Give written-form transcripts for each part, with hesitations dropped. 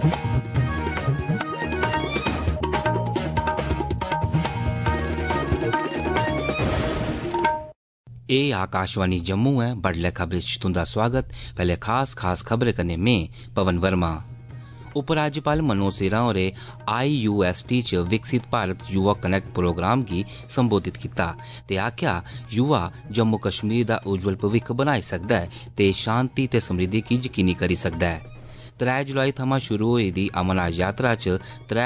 ए आकाशवाणी जम्मू है। बडलै खबरें च तुंदा स्वागत। पहले खास खबरें कन्नै में पवन वर्मा। उपराज्यपाल मनोज सिन्हा होरें IUST च विकसित भारत युवा कनैक्ट प्रोग्राम गी संबोधित कीता ते आखेआ युवा जम्मू कश्मीर दा उज्जवल भविक्ख बनाई सकदा ऐ ते शांति ते समृद्धि गी यकीनी करी सकदा है। 3 जुलाई थमां शुरू होई दी अमरनाथ यात्रा च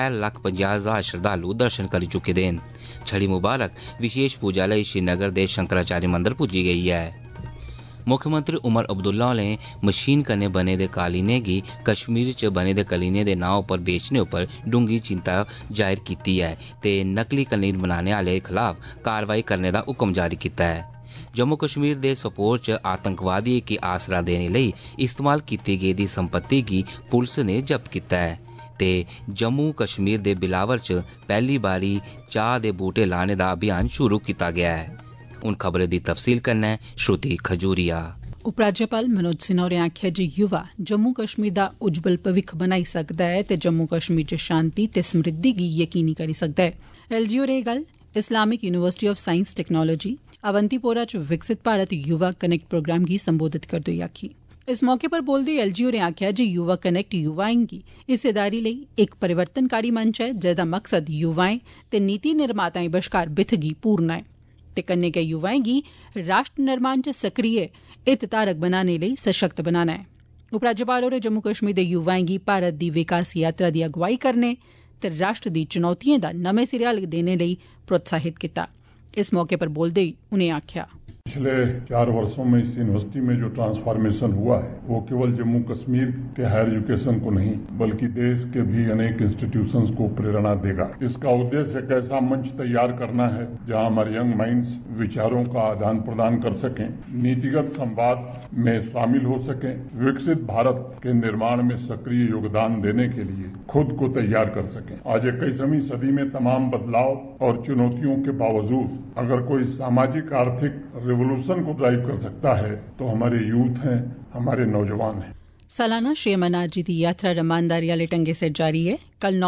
3,50,000 श्रद्धालु दर्शन करी चुके दे न। छड़ी मुबारक विशेष पूजा लेई श्रीनगर दे शंकराचार्य मंदिर पुज्जी गेई है। मुक्खमंत्री उमर अब्दुल्ला होरें मशीन कन्नै बने दे कालीने गी कश्मीर च बने दे कलीने दे नां उप्पर बेचने उप्पर डूंगी चिंता जाहिर कीती है ते नकली कलीन बनाने आह्ले खिलाफ कारवाई करने दा हुक्म जारी कीता है। जम्मू कश्मीर दे सोपोर च आतंकवादियें गी आसरा देने लेई इस्तेमाल कीती गेदी संपत्ति गी पुलस ने जब्त कीता है ते जम्मू कश्मीर दे बिलावर च पैह्ली बारी चाह् दे बूटे लाने दा अभियान शुरू कीता गया है। हुण खबरें दी तफसील कन्नै श्रुति खजूरिया। उपराज्यपाल मनोज सिन्हा होरें आखेआ जे युवा जम्मू कश्मीर दा उज्जवल भविक्ख बनाई सकदा ऐ ते जम्मू कश्मीर च शांति ते समृद्धि गी यकीनी करी सकदा है। LG होरें एह् गल्ल Islamic university of science technology Awantipora च विकसित भारत युवा कनैक्ट प्रोग्राम गी संबोधित करदे होई आखी। इस मौके पर बोलदे LG होरें आखेआ जे युवा कनैक्ट युवाएं गी हिस्सेदारी लेई इक परिवर्तनकारी मंच है जेदा मकसद युवाएं ते नीति निर्माताएं बश्कार बित्थ गी पूरना ऐ ते कन्नै गै युवाएं गी राष्ट्र निर्माण च सक्रिय हितधारक बनाने लेई सशक्त बनाना ऐ। उपराज्यपाल होरें जम्मू कश्मीर दे युवाएं गी भारत दी विकास यात्रा दी अगुवाई करने ते राष्ट्र दी चुनौतियें दा नमें सिरे हल देने लेई प्रोत्साहित कीता। इस मौके पर बोलदे होई उनें आखेआ पिछले 4 वर्षों में इस यूनिवर्सिटी में जो ट्रांसफॉर्मेशन हुआ है वो केवल जम्मू कश्मीर के हायर एजुकेशन को नहीं बल्कि देश के भी अनेक इंस्टीट्यूशंस को प्रेरणा देगा। इसका उद्देश्य एक ऐसा मंच तैयार करना है जहां हमारे यंग माइंड्स विचारों का आदान प्रदान कर सकें, नीतिगत संवाद में शामिल हो सकें, विकसित भारत के निर्माण में सक्रिय योगदान देने के लिए खुद को तैयार कर सकें। आज 21वीं सदी में तमाम बदलाव और चुनौतियों के बावजूद अगर कोई सामाजिक आर्थिक रेवोल्यूशन को ड्राइव कर सकता है तो हमारे यूथ हैं, हमारे नौजवान हैं। सालाना श्री अमरनाथ जी दी यात्रा रमानदारी आह्ले ढंगै सिर जारी है। कल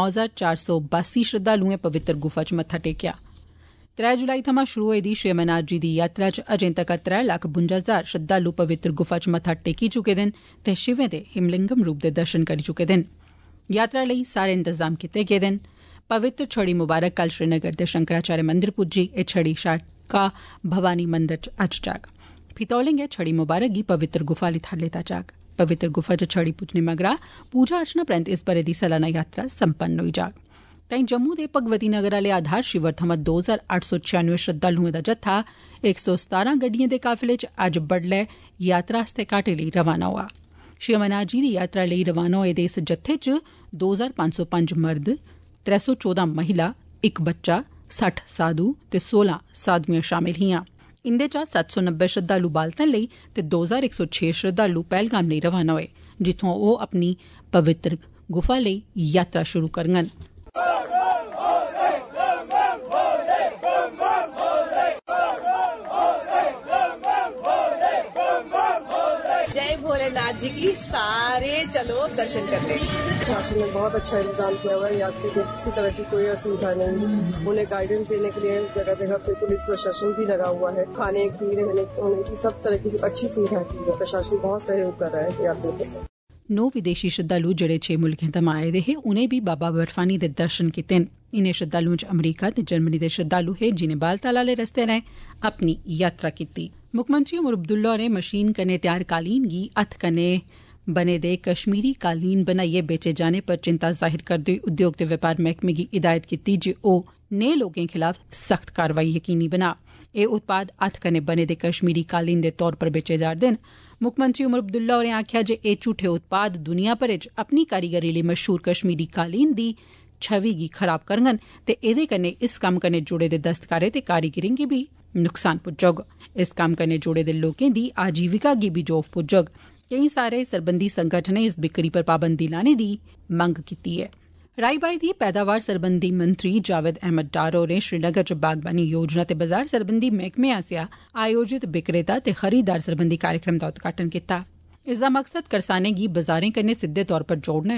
9,482 श्रद्धालुएं पवित्र गुफा च मत्था टेकेआ। 3 जुलाई थमां शुरू होई दी श्री अमरनाथ जी दी यात्रा च अजें तक 3,52,000 श्रद्धालु पवित्र गुफा च मत्था टेकी चुके दे न ते शिवें दे हिमलिंगम रूप दे दर्शन करी चुके दे न। यात्रा लेई सारे इंतजाम कीते गेदे न। पवित्र छड़ी मुबारक कल श्रीनगर दे शंकराचार्य मंदिर पुज्जी। एह् छड़ी शाका भवानी मंदिर च अज्ज जाग। फ्ही तौले गै छड़ी मुबारक गी पवित्र गुफा आह्ली थाह्र लेता जाग। पवित्र गुफा च छड़ी पुज्जने मगरा पूजा अर्चना परैंत इस ब'रे दी सालाना यात्रा संपन्न होई जाग। ताईं जम्मू दे भगवती नगर आह्ले आधार शिवर थमां 2,896 श्रद्धालुएं दा जत्था 117 गड्डिएं दे काफिले च अज्ज बड्डलै यात्रा आस्तै घाटी लेई रवाना होआ। श्री अमरनाथ जी दी यात्रा लेई रवाना होए दे इस जत्थे च 2,505 मर्द, 314 महिला, इक बच्चा, 60 साधु ते 16 साधुएं शामिल हियां। इंदे चा 790 श्रद्धालु बालतन लेई ते 2,106 श्रद्धालु पहलगाम लेई रवाना होए जित्थुआं ओह अपनी पवित्र गुफा लेई यात्रा शुरू करङन। जय भोलेनाथ जी की सारे चलो दर्शन करने। प्रशासन ने बहुत अच्छा इंतजाम किया हुआ है। यात्री को किसी तरह की कोई असुविधा नहीं। उन्हें गाइडेंस देने के लिए जगह जगह पे पुलिस प्रशासन भी लगा हुआ है। खाने की, रहने की सब तरह की अच्छी सुविधा की है। प्रशासन बहुत सहयोग कर रहा है यात्रियों के साथ। 9 विदेशी श्रद्धालु जेड़े 6 मुल्खें थमां आए दे हे उनें भी बाबा बर्फानी दे दर्शन कीते न। इनें श्रद्धालुएं च अमरीका ते जर्मनी दे श्रद्धालु हे जिनें बालताल आह्ले रस्ते राहें अपनी यात्रा कीती। मुक्खमंत्री उमर अब्दुल्ला होरें मशीन कन्नै त्यार कालीन गी हत्थ कन्नै बने दे कश्मीरी कालीन बनाइयै बेचे जाने पर चिंता जाहिर करदे होई उद्योग ते व्यापार मैह्कमे गी हिदायत कीती जे ओह् नेह् लोकें खिलाफ सख्त कारवाई यकीनी बना। एह् उत्पाद हत्थ कन्नै बने दे कश्मीरी कालीन दे तौर पर बेचे जा'रदे न। मुक्खमंत्री उमर अब्दुल्ला होरें आखेआ जे एह् झूठे उत्पाद दुनिया भरै च अपनी कारीगरी लेई मशहूर कश्मीरी कालीन दी छवि गी खराब करङन ते एह्दे कन्नै इस कम्म कन्नै जुड़े दे दस्तकारें ते कारीगरें गी भी नुकसान पुज्जोग। इस कम्म कन्नै जुड़े दे लोकें दी आजीविका गी भी जोफ पुज्जोग। केईं सारे सरबंधी संगठनें इस बिक्री पर पाबंदी लाने दी मंग कीती ऐ। राई बाई दी पैदावार सरबंधी मंत्री जावेद अहमद डार होरें श्रीनगर च बागबानी योजना ते बाजार सरबंधी मैह्कमे आसेआ आयोजित विक्रेता ते खरीददार सरबंधी कार्यक्रम दा उद्घाटन कीता। इसदा मकसद करसानें गी बाजारें कन्नै सिद्दे तौर पर जोड़ना ऐ।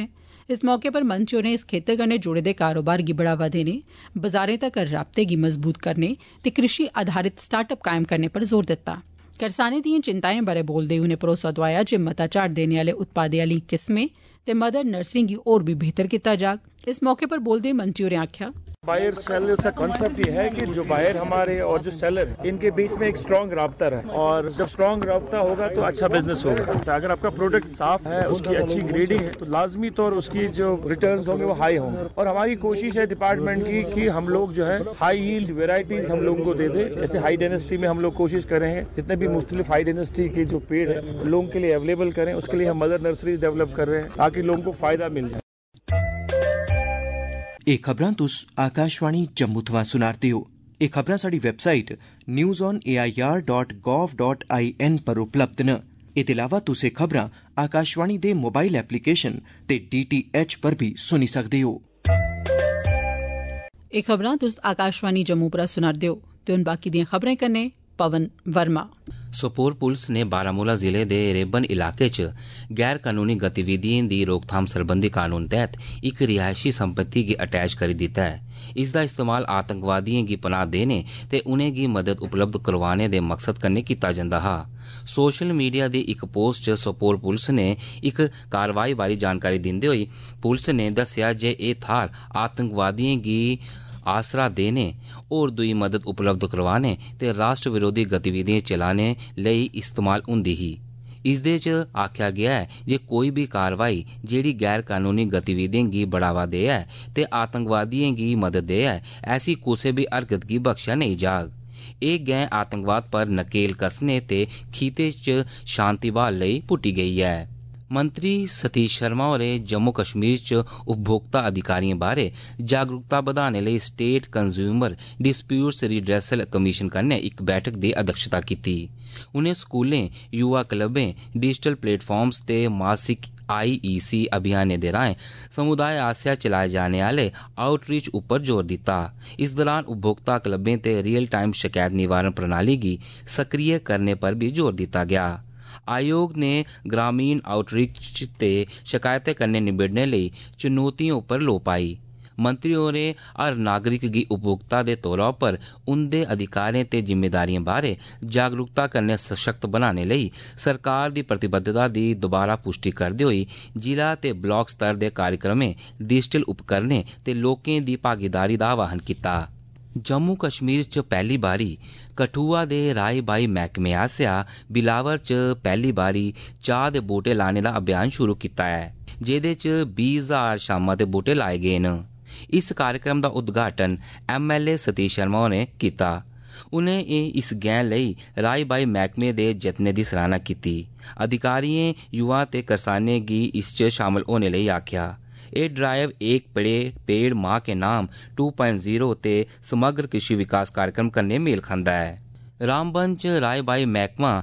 इस मौके पर मंत्री होरें इस खेतर कन्नै जुड़े दे कारोबार गी बढ़ावा देने, बाजारें तगर राबते गी मजबूत करने ते कृषि आधारित स्टार्टअप कायम करने पर जोर दित्ता। करसानें दिएं चिंताएं बारै बोलदे होई उनें भरोसा दोआया जे मता झाड़ देने आले उत्पादें आली किस्में ते मदर नर्सरिएं गी होर भी बेहतर कीता जाग। इस मौके पर बोलदे होई मंत्री होरें आखेआ, बायर सेलर का कॉन्सेप्ट ये है कि जो बायर हमारे और जो सेलर इनके बीच में एक स्ट्रॉन्ग राब्ता है, और जब स्ट्रॉन्ग राब्ता होगा तो अच्छा बिजनेस होगा। तो अगर आपका प्रोडक्ट साफ है, उसकी अच्छी ग्रेडिंग है, तो लाजमी तौर उसकी जो रिटर्न्स होंगे वो हाई होंगे। और हमारी कोशिश है डिपार्टमेंट की कि हम लोग जो है हाई यील्ड वेराइटीज हम लोगों को दे दे। जैसे हाई डेंसिटी में हम लोग कोशिश कर रहे हैं जितने भी मुख्तलिफ हाई डेंसिटी के जो पेड़ है लोगों के लिए अवेलेबल करें, उसके लिए हम मदर नर्सरीज डेवलप कर रहे हैं ताकि लोगों को फायदा मिल जाए। एह् खबरां तुस आकाशवाणी जम्मू थमां सुना'रदे हो। एह् खबरां साढ़ी वैबसाइट newsonair.gov.in पर उपलब्ध न। एह्दे अलावा तुस एह् खबरां आकाशवाणी दे मोबाइल एप्लीकेशन ते DTH पर भी सुनी सकदे हो। एह् खबरां तुस आकाशवाणी जम्मू पर सुना'रदे हो ते हुन बाकी दियां खबरें कन्नै पवन वर्मा। सोपोर पुलिस ने बारामूला जिले दे रेबन इलाके च गैर कानूनी गतिविधिएं दी रोकथाम सरबंधी कानून तैह्त इक रिहायशी संपत्ति गी अटैच करी दित्ता है। इसदा इस्तेमाल आतंकवादिएं गी पनाह देने ते उनेंगी मदद उपलब्ध करवाने दे मकसद कन्नै कीता जंदा हा। सोशल मीडिया दी इक पोस्ट च सोपोर पुलिस ने इक कारवाई बारै जानकारी दिंदे होई पुलिस ने दस्सेआ जे एह् थाह्र आतंकवादिएं गी आसरा देने और दुई मदद उपलब्ध करवाने ते राष्ट्र विरोधी गतिविधियां चलाने लेई इस्तेमाल हुंदी ही। इसदे च आखेआ गेआ है जे कोई भी कार्रवाई जेह्ड़ी गैर कानूनी गतिविधियें गी बढ़ावा देऐ ते आतंकवादियें गी मदद देऐ, ऐसी कुसै भी हरकत गी बख्शेआ नेईं जाग। एह् गैं आतंकवाद पर नकेल कसने ते खित्ते च शांति बहाल लेई पुट्टी गेई है। मंत्री सतीश शर्मा होरें जम्मू कश्मीर च उपभोक्ता अधिकारियों बारे जागरूकता बधाने लेई state consumer disputes redressal commission कन्नै इक बैठक दी अध्यक्षता कीती। उनें स्कूलें, युवा क्लबें, डिजिटल प्लेटफार्म्स ते मासिक IEC अभियानें दे राएं समुदाय आसेआ चलाए जाने आह्ले आउटरीच उप्पर जोर दित्ता। इस दौरान उपभोक्ता क्लबें ते रियल टाइम शकैत निवारण प्रणाली गी सक्रिय करने पर भी जोर दित्ता गया। आयोग ने ग्रामीण आउटरीच ते शिकायतें कन्नै निबड़ने लेई चुनौतियों उप्पर लो पाई। मंत्री होरें हर नागरिक गी उपभोक्ता दे तौरा पर उंदे अधिकारें ते जिम्मेदारियें बारै जागरूकता कन्नै सशक्त बनाने लेई सरकार दी प्रतिबद्धता दी दोबारा पुष्टि करदे होई जिला ते ब्लॉक स्तर दे कार्यक्रमें, डिजिटल उपकरणें ते लोकें दी भागीदारी दा आह्वान कीता। जम्मू कश्मीर च पैह्ली बारी कठुआ दे राई बाई मैह्कमे आसेआ बिलावर च पैह्ली बारी चाह् दे बूह्टे लाने दा अभियान शुरू कीता है, जेह्दे च 20,000 शामा दे बूह्टे लाए गे न। इस कार्यक्रम दा उद्घाटन MLA सतीश शर्मा होरें कीता। उनें इस गैं लेई राई बाई मैह्कमे दे जतनें दी सराहना कीती। अधिकारियें, युवा ते करसानें गी इस च शामल होने लेई आखेआ। एह् ड्राइव एक पेड़ माह के नाम 2.0 ते समग्र कृषि विकास कार्यक्रम कन्नै मेल खंदा है। रामबन च राई बाई मैह्कमा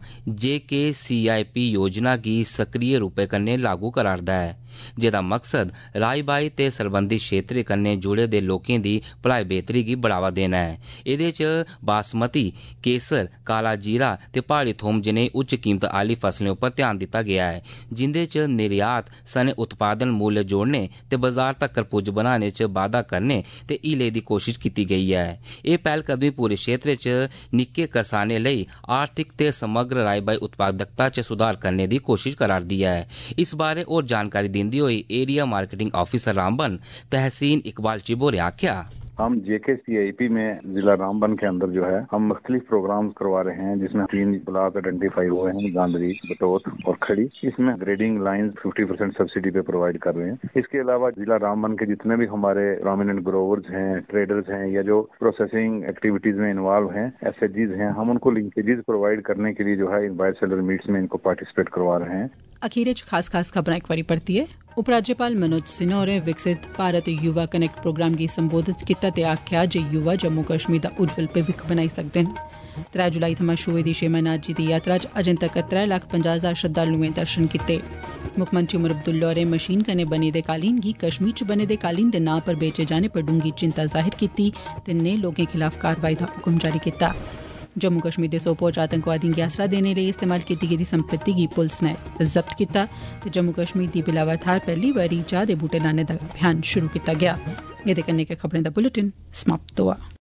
JKCIP योजना गी सक्रिय रूपै कन्नै लागू करा'रदा है, जेह्दा मकसद राई बाई ते सरबंधी क्षेत्रें कन्नै जुड़े दे लोकें दी भलाई बेह्तरी गी बढ़ावा देना है। एह्दे च बासमती, केसर, काला जीरा ते प्हाड़ी थोम जनेही उच्च कीमत आह्ली फसलें उप्पर ध्यान दित्ता गेआ है, जिंदे च निर्यात सने उत्पादन मूल्य जोड़ने ते बाजार तक्कर पुज्ज बनाने च बाद्धा करने ते हीले दी कोशिश कीती गई है। एह् पैह्लकदमी पूरे क्षेत्र च निक्के करसानें लेई आर्थिक ते समग्र राई बाई उत्पादकता च सुधार करने दी कोशिश करा'रदी है। इस बारै होर जानकारी दिंदे होई area marketing officer Ramban Tahseen Iqbal Chib होरें आखेआ, हम JKCIP में जिला रामबन के अंदर जो है हम मुख्तलिफ प्रोग्राम करवा रहे हैं, जिसमें 3 ब्लॉक आइडेंटिफाई हुए हैं, गांधरी, बटोत और खड़ी। इसमें ग्रेडिंग लाइन 50% सब्सिडी पे प्रोवाइड कर रहे हैं। इसके अलावा जिला रामबन के जितने भी हमारे प्रोमिनेंट ग्रोवर्स हैं, ट्रेडर्स हैं या जो प्रोसेसिंग एक्टिविटीज में इन्वॉल्व हैं, SHGs हैं, हम उनको लिंकेजेस प्रोवाइड करने के लिए जो है बायर सेलर मीट्स में इनको पार्टिसिपेट करवा रहे हैं। अखीर च खास खबरां इक बारी परतियै। उपराज्यपाल मनोज सिन्हा होरें विकसित भारत युवा कनेक्ट प्रोग्राम गी संबोधित कीता ते आखेआ जे युवा जम्मू कश्मीर दा उज्जवल भविक्ख बनाई सकदे न। 3 जुलाई थमां शुरू होई दी श्री अमरनाथ जी दी यात्रा च अजें तक्कर 3,50,000 श्रद्धालुएं दर्शन कीते। मुक्खमंत्री उमर अब्दुल्ला होरें मशीन कन्नै बने दे कालीन गी कश्मीर च बने दे कालीन दे नां पर बेचे जाने पर डूंगी चिंता जाहिर कीती ते नेह् लोकें खिलाफ कार्रवाई दा हुक्म जारी कीता। जम्मू कश्मीर दे सोपोर च आतंकवादियों गी आसरा देने लेई इस्तेमाल कीती गेदी संपत्ति गी पुलस नै जब्त कीता ते जम्मू कश्मीर दी बिलावर थाहर पैहली बारी चाह दे बूटे लाने दा अभियान शुरू कीता गेआ। एह्दे कन्नै गै खबरें दा बुलेटिन समाप्त होआ।